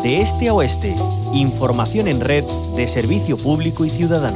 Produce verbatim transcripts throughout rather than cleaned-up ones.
de este a oeste. Información en red de Servicio Público y Ciudadano.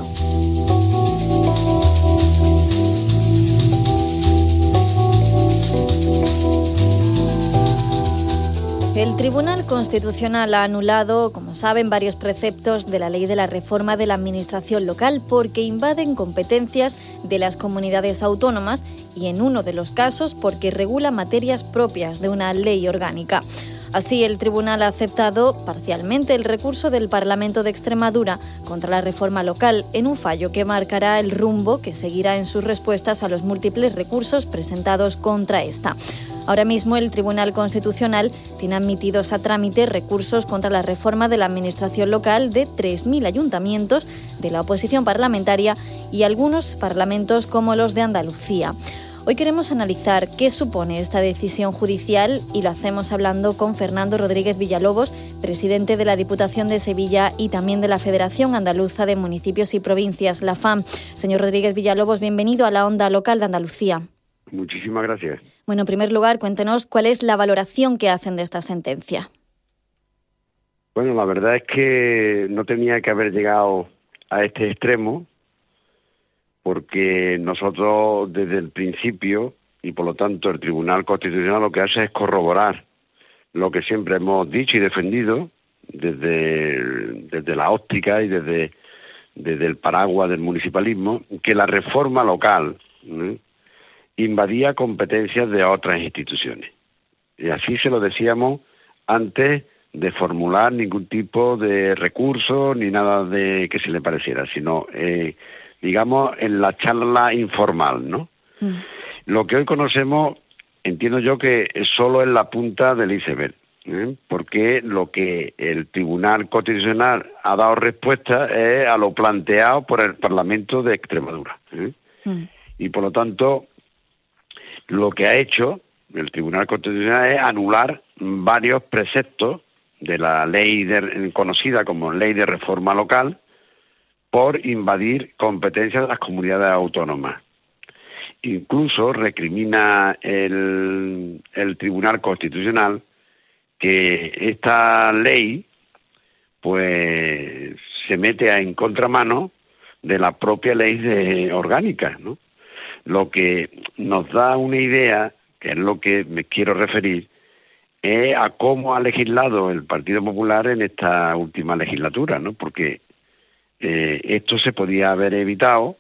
El Tribunal Constitucional ha anulado, como saben, varios preceptos de la Ley de la Reforma de la Administración Local porque invaden competencias de las comunidades autónomas y, en uno de los casos, porque regula materias propias de una ley orgánica. Así, el Tribunal ha aceptado parcialmente el recurso del Parlamento de Extremadura contra la reforma local en un fallo que marcará el rumbo que seguirá en sus respuestas a los múltiples recursos presentados contra esta. Ahora mismo el Tribunal Constitucional tiene admitidos a trámite recursos contra la reforma de la administración local de tres mil ayuntamientos de la oposición parlamentaria y algunos parlamentos como los de Andalucía. Hoy queremos analizar qué supone esta decisión judicial y lo hacemos hablando con Fernando Rodríguez Villalobos, presidente de la Diputación de Sevilla y también de la Federación Andaluza de Municipios y Provincias, la F A M. Señor Rodríguez Villalobos, bienvenido a la Onda Local de Andalucía. Muchísimas gracias. Bueno, en primer lugar, cuéntenos cuál es la valoración que hacen de esta sentencia. Bueno, la verdad es que no tenía que haber llegado a este extremo, porque nosotros desde el principio, y por lo tanto el Tribunal Constitucional lo que hace es corroborar lo que siempre hemos dicho y defendido desde, desde la óptica y desde, desde el paraguas del municipalismo, que la reforma local, ¿eh?, invadía competencias de otras instituciones. Y así se lo decíamos antes de formular ningún tipo de recurso ni nada de que se le pareciera, sino, eh, digamos, en la charla informal, ¿no? Mm. Lo que hoy conocemos, entiendo yo que solo es la punta del iceberg, ¿eh? Porque lo que el Tribunal Constitucional ha dado respuesta es a lo planteado por el Parlamento de Extremadura, ¿eh? Mm. Y por lo tanto, lo que ha hecho el Tribunal Constitucional es anular varios preceptos de la ley de, conocida como Ley de Reforma Local por invadir competencias de las comunidades autónomas. Incluso recrimina el, el Tribunal Constitucional que esta ley pues se mete en contramano de la propia ley de, orgánica, ¿no? Lo que nos da una idea, que es lo que me quiero referir, es a cómo ha legislado el Partido Popular en esta última legislatura, ¿no? Porque eh, esto se podía haber evitado,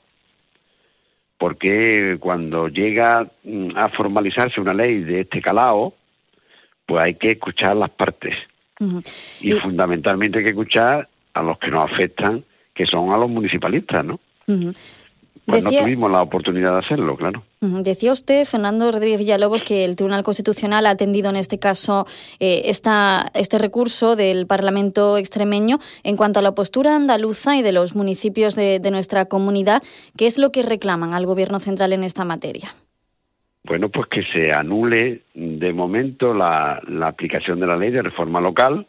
porque cuando llega a formalizarse una ley de este calado, pues hay que escuchar las partes. Uh-huh. Y, y fundamentalmente hay que escuchar a los que nos afectan, que son a los municipalistas, ¿no? Uh-huh. Pues decía, no tuvimos la oportunidad de hacerlo, claro. Decía usted, Fernando Rodríguez Villalobos, que el Tribunal Constitucional ha atendido en este caso eh, esta, este recurso del Parlamento extremeño. En cuanto a la postura andaluza y de los municipios de, de nuestra comunidad, ¿qué es lo que reclaman al Gobierno central en esta materia? Bueno, pues que se anule de momento la, la aplicación de la ley de reforma local,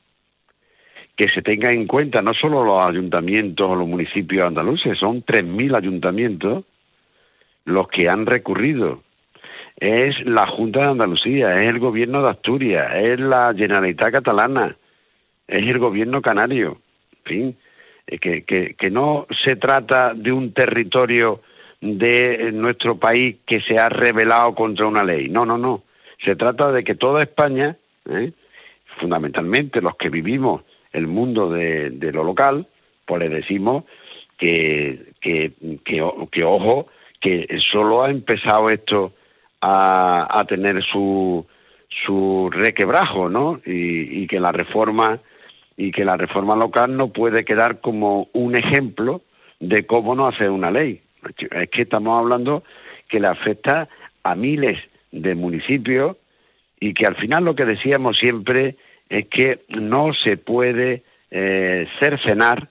que se tenga en cuenta no solo los ayuntamientos o los municipios andaluces, son tres mil ayuntamientos los que han recurrido. Es la Junta de Andalucía, es el Gobierno de Asturias, es la Generalitat Catalana, es el Gobierno canario. En fin, que, que, que no se trata de un territorio de nuestro país que se ha rebelado contra una ley. No, no, no. Se trata de que toda España, ¿eh?, fundamentalmente los que vivimos el mundo de, de lo local, pues le decimos que, que, que, que ojo, que solo ha empezado esto a, a tener su, su requebrajo, ¿no? Y, y que la reforma y que la reforma local no puede quedar como un ejemplo de cómo no hacer una ley. Es que estamos hablando que le afecta a miles de municipios y que al final lo que decíamos siempre es que no se puede eh, cercenar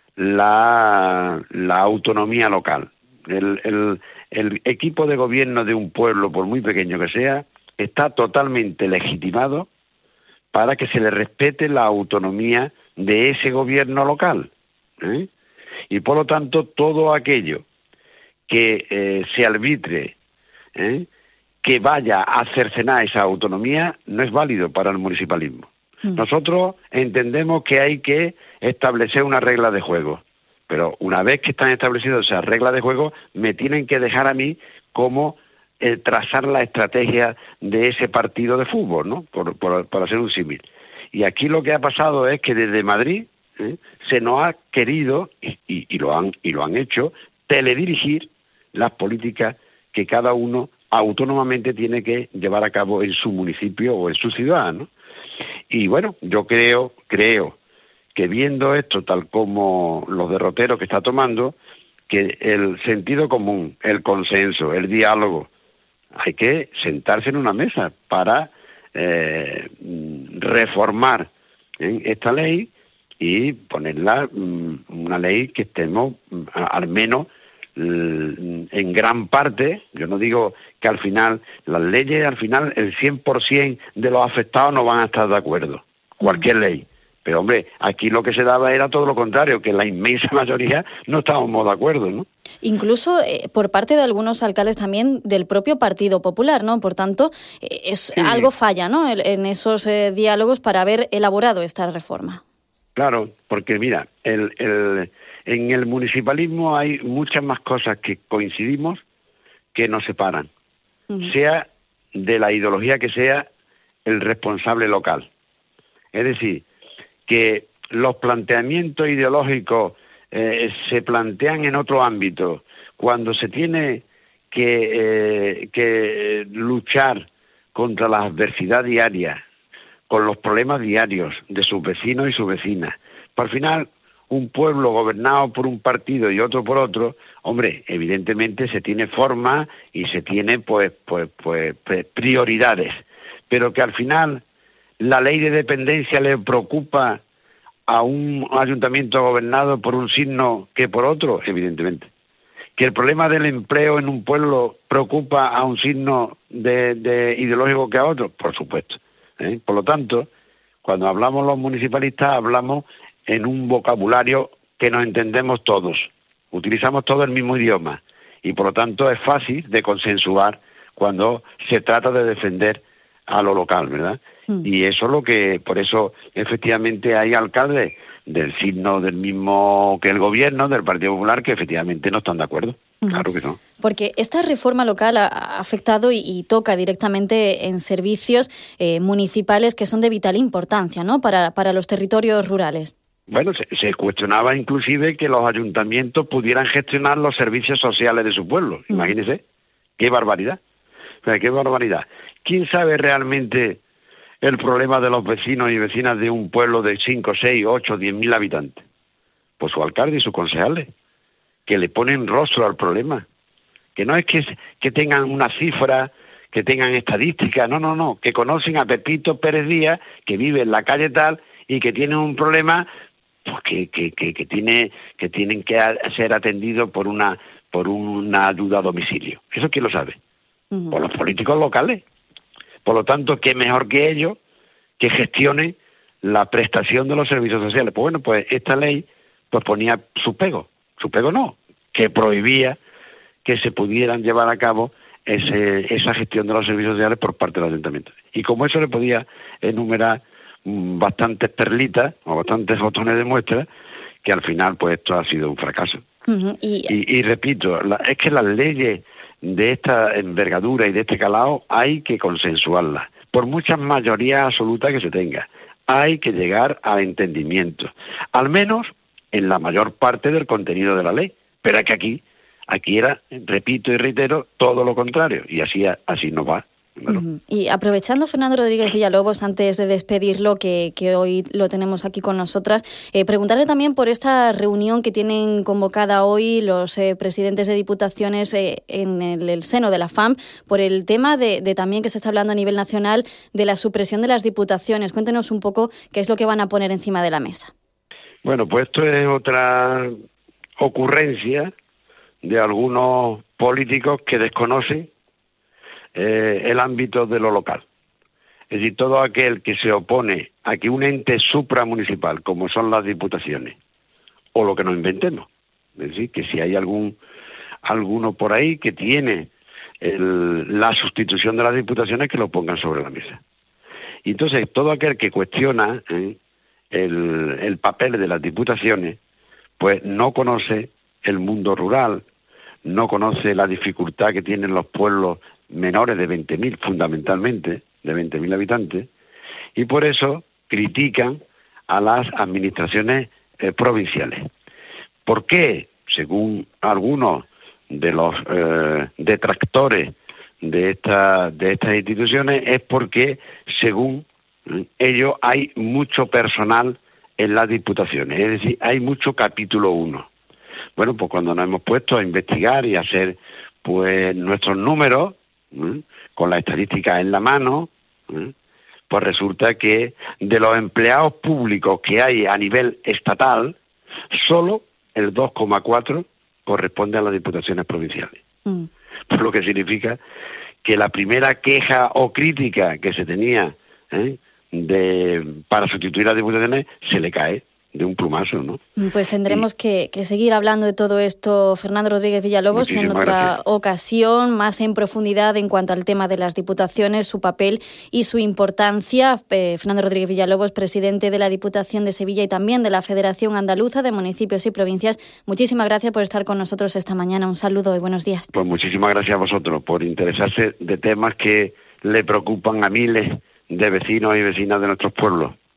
la, la autonomía local. El, el, el equipo de gobierno de un pueblo, por muy pequeño que sea, está totalmente legitimado para que se le respete la autonomía de ese gobierno local, ¿eh? Y por lo tanto todo aquello que eh, se arbitre, ¿eh?, que vaya a cercenar esa autonomía no es válido para el municipalismo. Mm. Nosotros entendemos que hay que establecer una regla de juego, pero una vez que están establecidas esas reglas de juego, me tienen que dejar a mí como eh, trazar la estrategia de ese partido de fútbol, ¿no? Por, por, por hacer un símil. Y aquí lo que ha pasado es que desde Madrid ¿eh? se nos ha querido, y, y, y, lo han, y lo han hecho, teledirigir las políticas que cada uno autónomamente tiene que llevar a cabo en su municipio o en su ciudad, ¿no? Y bueno, yo creo, creo que viendo esto tal como los derroteros que está tomando, que el sentido común, el consenso, el diálogo, hay que sentarse en una mesa para eh, reformar ¿eh? esta ley y ponerla una ley que estemos al menos en gran parte. Yo no digo que al final, las leyes al final el cien por ciento de los afectados no van a estar de acuerdo, cualquier ley. Pero hombre, aquí lo que se daba era todo lo contrario, que la inmensa mayoría no estábamos de acuerdo, ¿no? Incluso eh, por parte de algunos alcaldes también del propio Partido Popular, ¿no? Por tanto, eh, es sí. algo falla, ¿no? En, en esos eh, diálogos para haber elaborado esta reforma. Claro, porque mira, el, el, en el municipalismo hay muchas más cosas que coincidimos que nos separan, uh-huh. sea de la ideología que sea el responsable local. Es decir, que los planteamientos ideológicos eh, se plantean en otro ámbito, cuando se tiene que, eh, que luchar contra la adversidad diaria, con los problemas diarios de sus vecinos y sus vecinas. Por final, un pueblo gobernado por un partido y otro por otro, hombre, evidentemente se tiene forma y se tiene pues, pues, pues prioridades, pero que al final la ley de dependencia le preocupa a un ayuntamiento gobernado por un signo que por otro, evidentemente. Que el problema del empleo en un pueblo preocupa a un signo de, de ideológico que a otro, por supuesto. ¿eh? Por lo tanto, cuando hablamos los municipalistas, hablamos en un vocabulario que nos entendemos todos. Utilizamos todo el mismo idioma y por lo tanto es fácil de consensuar cuando se trata de defender a lo local, ¿verdad? Mm. Y eso es lo que, por eso efectivamente hay alcaldes del signo del mismo que el gobierno, del Partido Popular, que efectivamente no están de acuerdo. Mm. Claro que no. Porque esta reforma local ha afectado y, y toca directamente en servicios eh, municipales que son de vital importancia, ¿no? Para, para los territorios rurales. Bueno, se, se cuestionaba inclusive que los ayuntamientos pudieran gestionar los servicios sociales de su pueblo. Mm. Imagínese, qué barbaridad. O sea, qué barbaridad. ¿Quién sabe realmente el problema de los vecinos y vecinas de un pueblo de cinco, seis, ocho, diez mil habitantes? Pues su alcalde y sus concejales, que le ponen rostro al problema. Que no es que, que tengan una cifra, que tengan estadísticas, no, no, no, que conocen a Pepito Pérez Díaz, que vive en la calle tal y que tiene un problema pues que, que, que, que, tiene, que tienen que ser atendidos por una, por una ayuda a domicilio. ¿Eso quién lo sabe? Uh-huh. Por los políticos locales. Por lo tanto, ¿qué mejor que ellos que gestionen la prestación de los servicios sociales? Pues bueno, pues esta ley pues ponía su pego, su pego no, que prohibía que se pudieran llevar a cabo ese, esa gestión de los servicios sociales por parte del ayuntamiento. Y como eso le podía enumerar mmm, bastantes perlitas o bastantes botones de muestra, que al final pues esto ha sido un fracaso. Uh-huh. y... Y, y repito, la, es que las leyes de esta envergadura y de este calado hay que consensuarlas, por muchas mayorías absolutas que se tenga. Hay que llegar al entendimiento, al menos en la mayor parte del contenido de la ley. Pero es que aquí, aquí era, repito y reitero, todo lo contrario, y así, así no va. Bueno. Uh-huh. Y aprovechando, Fernando Rodríguez Villalobos, antes de despedirlo, que, que hoy lo tenemos aquí con nosotras, eh, preguntarle también por esta reunión que tienen convocada hoy los eh, presidentes de diputaciones eh, en el, el seno de la F A M, por el tema de, de también que se está hablando a nivel nacional de la supresión de las diputaciones. Cuéntenos un poco qué es lo que van a poner encima de la mesa. Bueno, pues esto es otra ocurrencia de algunos políticos que desconocen Eh, el ámbito de lo local. Es decir, todo aquel que se opone a que un ente supramunicipal, como son las diputaciones, o lo que nos inventemos, es decir, que si hay algún alguno por ahí que tiene el, la sustitución de las diputaciones, que lo pongan sobre la mesa. Y entonces todo aquel que cuestiona ¿eh? el, el papel de las diputaciones, pues no conoce el mundo rural, no conoce la dificultad que tienen los pueblos menores de veinte mil, fundamentalmente, de veinte mil habitantes, y por eso critican a las administraciones eh, provinciales. ¿Por qué? Según algunos de los eh, detractores de, esta, de estas instituciones, es porque, según ellos, hay mucho personal en las diputaciones, es decir, hay mucho capítulo uno. Bueno, pues cuando nos hemos puesto a investigar y a hacer pues nuestros números, ¿eh? con la estadística en la mano, ¿eh? pues resulta que de los empleados públicos que hay a nivel estatal, solo el dos coma cuatro corresponde a las diputaciones provinciales. Mm. Por lo que significa que la primera queja o crítica que se tenía ¿eh? de para sustituir a las diputaciones se le cae de un plumazo, ¿no? Pues tendremos y, que, que seguir hablando de todo esto, Fernando Rodríguez Villalobos, en otra gracias. ocasión, más en profundidad en cuanto al tema de las diputaciones, su papel y su importancia. Eh, Fernando Rodríguez Villalobos, presidente de la Diputación de Sevilla y también de la Federación Andaluza de Municipios y Provincias, muchísimas gracias por estar con nosotros esta mañana. Un saludo y buenos días. Pues muchísimas gracias a vosotros por interesarse de temas que le preocupan a miles de vecinos y vecinas de nuestros pueblos.